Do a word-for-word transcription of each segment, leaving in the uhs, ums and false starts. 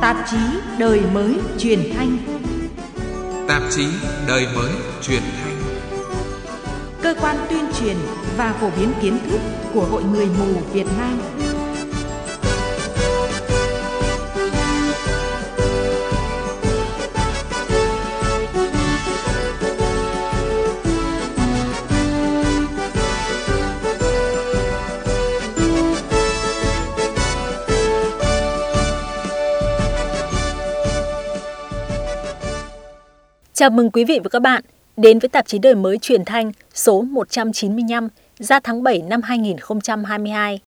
Tạp chí Đời Mới Truyền Thanh. Tạp chí Đời Mới Truyền Thanh, cơ quan tuyên truyền và phổ biến kiến thức của Hội Người mù Việt Nam. Chào mừng quý vị và các bạn đến với tạp chí Đời Mới Truyền Thanh số một trăm chín mươi lăm ra tháng bảy năm hai nghìn không trăm hai mươi hai.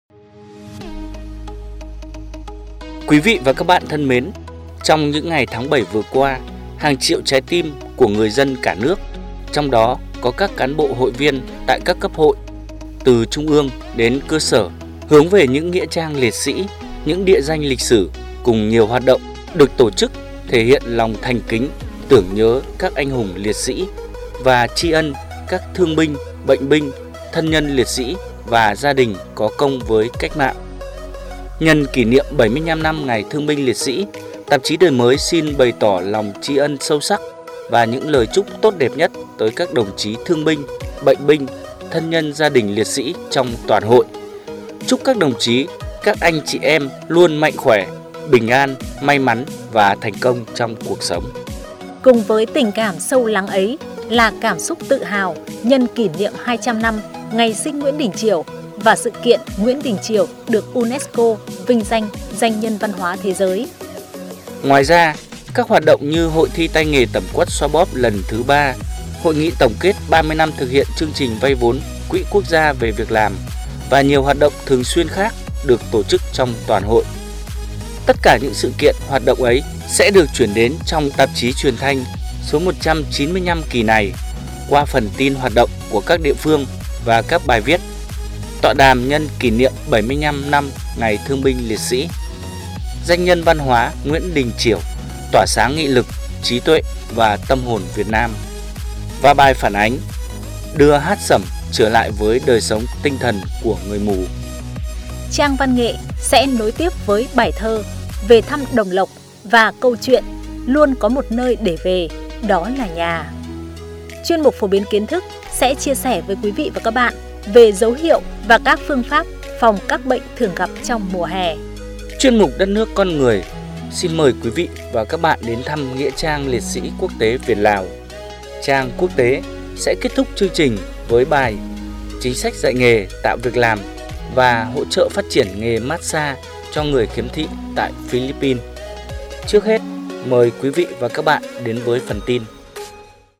Quý vị và các bạn thân mến, trong những ngày tháng bảy vừa qua, hàng triệu trái tim của người dân cả nước, trong đó có các cán bộ hội viên tại các cấp hội, từ trung ương đến cơ sở, hướng về những nghĩa trang liệt sĩ, những địa danh lịch sử cùng nhiều hoạt động được tổ chức thể hiện lòng thành kính, tưởng nhớ các anh hùng liệt sĩ và tri ân các thương binh, bệnh binh, thân nhân liệt sĩ và gia đình có công với cách mạng. Nhân kỷ niệm bảy mươi lăm năm Ngày Thương binh Liệt sĩ, tạp chí Đời Mới xin bày tỏ lòng tri ân sâu sắc và những lời chúc tốt đẹp nhất tới các đồng chí thương binh, bệnh binh, thân nhân gia đình liệt sĩ trong toàn hội. Chúc các đồng chí, các anh chị em luôn mạnh khỏe, bình an, may mắn và thành công trong cuộc sống. Cùng với tình cảm sâu lắng ấy là cảm xúc tự hào nhân kỷ niệm hai trăm năm ngày sinh Nguyễn Đình Chiểu và sự kiện Nguyễn Đình Chiểu được UNESCO vinh danh danh nhân văn hóa thế giới. Ngoài ra, các hoạt động như hội thi tay nghề tẩm quất xoa bóp lần thứ ba, hội nghị tổng kết ba mươi năm thực hiện chương trình vay vốn Quỹ Quốc gia về việc làm và nhiều hoạt động thường xuyên khác được tổ chức trong toàn hội. Tất cả những sự kiện hoạt động ấy sẽ được chuyển đến trong tạp chí Truyền Thanh số một trăm chín mươi lăm kỳ này qua phần tin hoạt động của các địa phương và các bài viết. Tọa đàm nhân kỷ niệm bảy mươi lăm năm Ngày Thương binh Liệt sĩ, danh nhân văn hóa Nguyễn Đình Chiểu tỏa sáng nghị lực, trí tuệ và tâm hồn Việt Nam, và bài phản ánh đưa hát sẩm trở lại với đời sống tinh thần của người mù. Trang văn nghệ sẽ nối tiếp với bài thơ về thăm Đồng Lộc và câu chuyện luôn có một nơi để về, đó là nhà. Chuyên mục phổ biến kiến thức sẽ chia sẻ với quý vị và các bạn về dấu hiệu và các phương pháp phòng các bệnh thường gặp trong mùa hè. Chuyên mục Đất nước con người xin mời quý vị và các bạn đến thăm Nghĩa trang Liệt sĩ Quốc tế Việt Lào. Trang quốc tế sẽ kết thúc chương trình với bài chính sách dạy nghề tạo việc làm và hỗ trợ phát triển nghề massage cho người khiếm thị tại Philippines. Trước hết, mời quý vị và các bạn đến với phần tin.